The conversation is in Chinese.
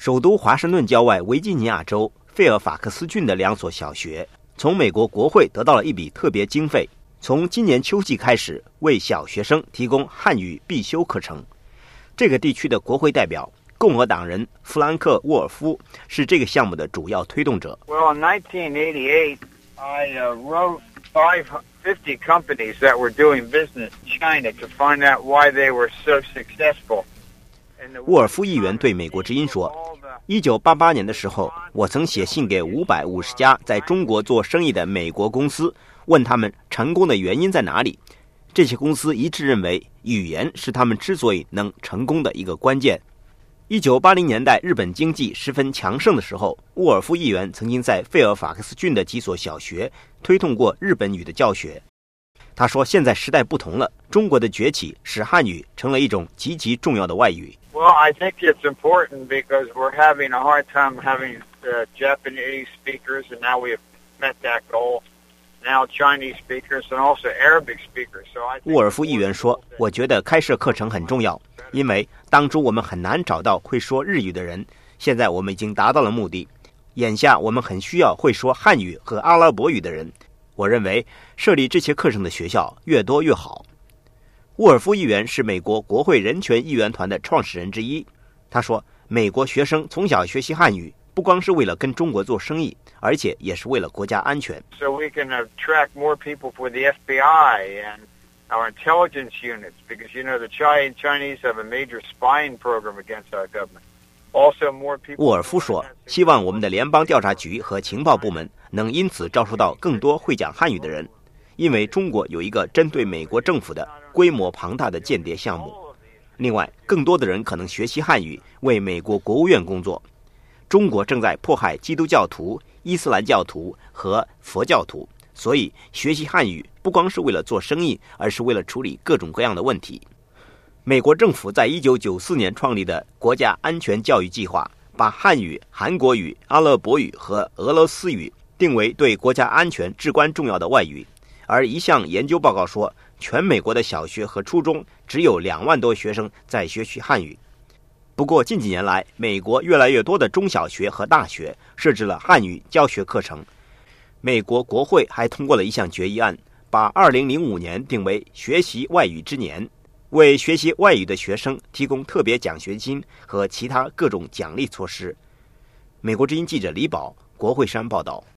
首都华盛顿郊外维吉尼亚州费尔法克斯郡的2所小学从美国国会得到了一笔特别经费，从今年秋季开始为小学生提供汉语必修课程。这个地区的国会代表共和党人弗兰克·沃尔夫是这个项目的主要推动者。 Well, in 1988, I wrote 550 companies that were doing business in China to find out why they were so successful. 沃尔夫议员对美国之音说，1988年的时候，我曾写信给550家在中国做生意的美国公司，问他们成功的原因在哪里。这些公司一致认为，语言是他们之所以能成功的一个关键。1980年代日本经济十分强盛的时候，沃尔夫议员曾经在费尔法克斯郡的几所小学推动过日本语的教学。他说，现在时代不同了，中国的崛起使汉语成了一种极其重要的外语。 Well, I think it's important because we're having a hard time having Japanese speakers, and now we have met that goal. Now Chinese speakers and also Arabic speakers. So I think 沃尔夫议员说，我觉得开设课程很重要，因为当初我们很难找到会说日语的人，现在我们已经达到了目的。眼下我们很需要会说汉语和阿拉伯语的人。我认为设立这些课程的学校越多越好。沃尔夫议员是美国国会人权议员团的创始人之一。他说，美国学生从小学习汉语，不光是为了跟中国做生意，而且也是为了国家安全。 So we can attract more people for the FBI and our intelligence units, because the Chinese have a major spying program against our government. Also, more people. 沃尔夫说，希望我们的联邦调查局和情报部门能因此招收到更多会讲汉语的人，因为中国有一个针对美国政府的规模庞大的间谍项目。另外，更多的人可能学习汉语，为美国国务院工作。中国正在迫害基督教徒、伊斯兰教徒和佛教徒，所以学习汉语不光是为了做生意，而是为了处理各种各样的问题。美国政府在1994年创立的国家安全教育计划，把汉语、韩国语、阿拉伯语和俄罗斯语定为对国家安全至关重要的外语。而一项研究报告说，全美国的小学和初中只有2万多学生在学习汉语。不过近几年来，美国越来越多的中小学和大学设置了汉语教学课程。美国国会还通过了一项决议案，把2005年定为学习外语之年，为学习外语的学生提供特别奖学金和其他各种奖励措施。美国之音记者李宝，国会山报道。